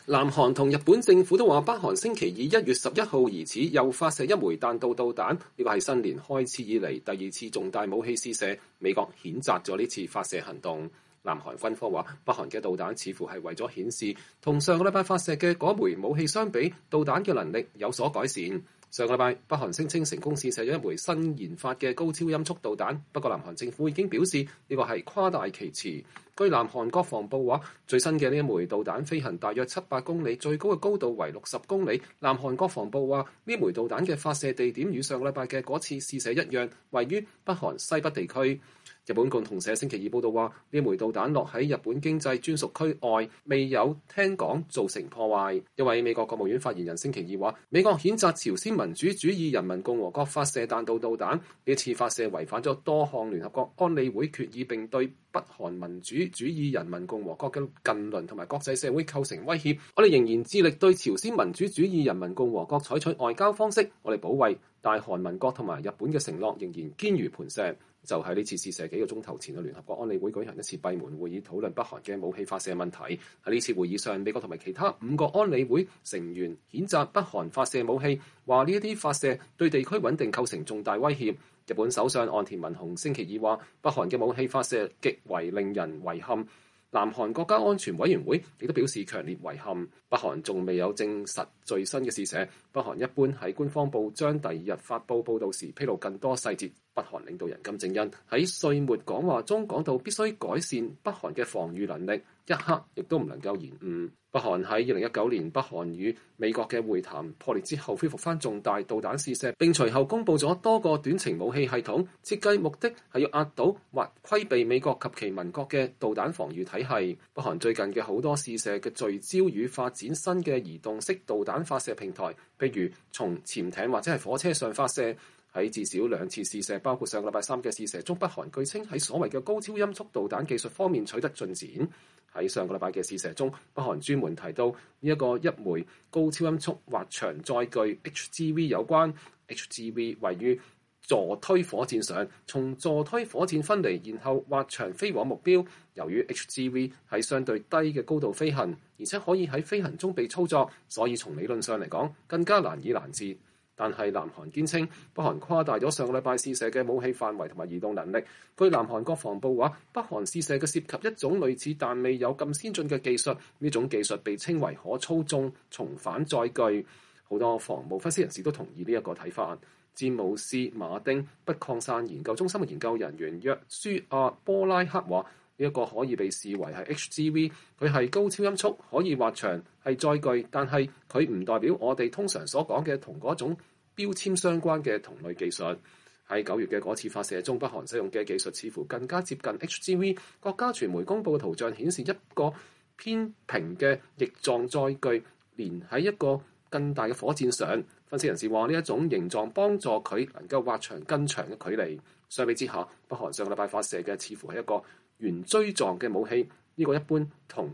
南韓同日本政府都話，北韓星期二1月11號疑似又發射一枚彈道導彈，呢個係新年開始以嚟第2次重大武器試射。美國譴責咗呢次發射行動。南韓軍方話，北韓嘅導彈似乎係為咗顯示同上個禮拜發射嘅嗰枚武器相比，導彈嘅能力有所改善。上個禮拜，北韓聲稱成功試射咗一枚新研發嘅高超音速導彈，不過南韓政府已經表示呢個係誇大其詞。據南韓國防部話，最新嘅呢一枚導彈飛行大約700公里，最高嘅高度為60公里。南韓國防部話，呢枚導彈嘅發射地點與上個禮拜嘅嗰次試射一樣，位於北韓西北地區。日本共同社星期二報道話，呢枚導彈落喺日本經濟專屬區外，未有聽講造成破壞。一位美國國務院發言人星期二話，美國譴責朝鮮民主主義人民共和國發射彈道導彈，呢次發射違反咗多項聯合國安理會決議，並對北韓民主主義人民共和國嘅近鄰同埋國際社會構成威脅。我哋仍然致力對朝鮮民主主義人民共和國採取外交方式，我哋保衛大韓民國同埋日本嘅承諾仍然堅如磐石。就喺呢次試射幾個鐘頭前嘅聯合國安理會舉行一次閉門會議，討論北韓嘅武器發射問題。喺呢次會議上，美國同埋其他5個安理會成員譴責北韓發射武器，話呢一啲發射對地區穩定構成重大威脅。日本首相岸田文雄星期二話，北韓嘅武器發射極為令人遺憾。南韓國家安全委員會亦都表示強烈遺憾。北韓仲未有證實最新嘅試射，北韓一般喺官方報章第2日發布報導時披露更多細節。北韓領導人金正恩喺歲末講話中講到，必須改善北韓嘅防禦能力，一刻亦都唔能夠延誤。北韓喺2019年北韓與美國嘅會談破裂之後，恢復翻重大導彈試射，並隨後公布咗多個短程武器系統，設計目的係要壓倒或規避美國及其盟國嘅導彈防禦體系。北韓最近嘅好多試射嘅聚焦與發展新嘅移動式導彈發射平台，譬如從潛艇或者係火車上發射。喺至少2次試射，包括上個禮拜3嘅試射中，北韓據稱喺所謂嘅高超音速導彈技術方面取得進展。喺上個禮拜嘅試射中，北韓專門提到呢一枚高超音速滑翔載具 HGV 有關。HGV 位於助推火箭上，從助推火箭分離，然後滑翔飛往目標。由於 HGV 喺相對低嘅高度飛行，而且可以喺飛行中被操作，所以從理論上嚟講更加難以攔截。但係南韓堅稱，北韓誇大咗上個禮拜試射嘅武器範圍同埋移動能力。據南韓國防部話，北韓試射嘅涉及一種類似但未有咁先進嘅技術，呢種技術被稱為可操縱重返載具。好多防務分析人士都同意呢一個睇法。詹姆斯馬丁不擴散研究中心嘅研究人員約書亞波拉克話，呢一個可以被視為係 HGV， 佢係高超音速，可以滑翔，係載具，但係佢唔代表我哋通常所講嘅同嗰種標籤相關嘅同類技術。喺9月嘅嗰次發射中，北韓使用嘅技術似乎更加接近 HGV。國家傳媒公佈嘅圖像顯示一個偏平嘅翼狀載具連喺一個更大嘅火箭上。分析人士話，呢一種形狀幫助佢能夠滑翔更長嘅距離。相比之下，北韓上個禮拜發射嘅似乎係一個圓錐狀嘅武器，呢個一般同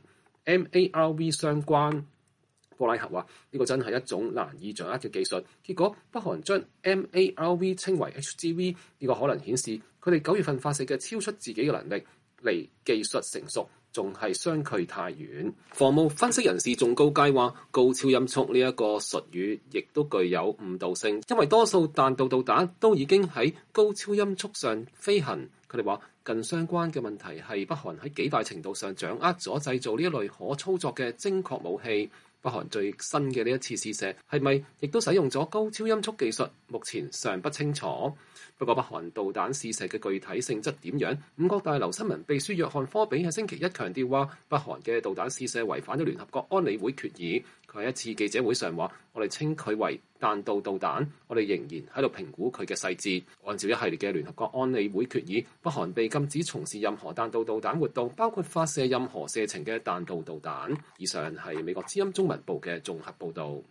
MARV 相關。波拉克話：呢個真係一種難以掌握嘅技術。結果北韓將 MARV 稱為 HGV， 呢個可能顯示佢哋9月份發射嘅超出自己嘅能力，離技術成熟仲係相距太遠。防務分析人士仲告誡話，高超音速呢一個術語亦都具有誤導性，因為多數彈道導彈都已經喺高超音速上飛行。佢哋話，更相關嘅問題係北韓喺幾大程度上掌握咗製造呢一類可操作嘅精確武器。北韓最新嘅呢一次試射係咪亦都使用咗高超音速技術？目前尚不清楚。不過北韓導彈試射嘅具體性質點樣？五角大樓新聞秘書約翰科比喺星期一強調話，北韓嘅導彈試射違反咗聯合國安理會決議。佢喺一次記者會上話：我哋稱佢為彈道導彈，我哋仍然喺度評估佢嘅細節。按照一系列嘅聯合國安理會決議，北韓被禁止從事任何彈道導彈活動，包括發射任何射程嘅彈道導彈。以上係美國之音中文部嘅綜合報導。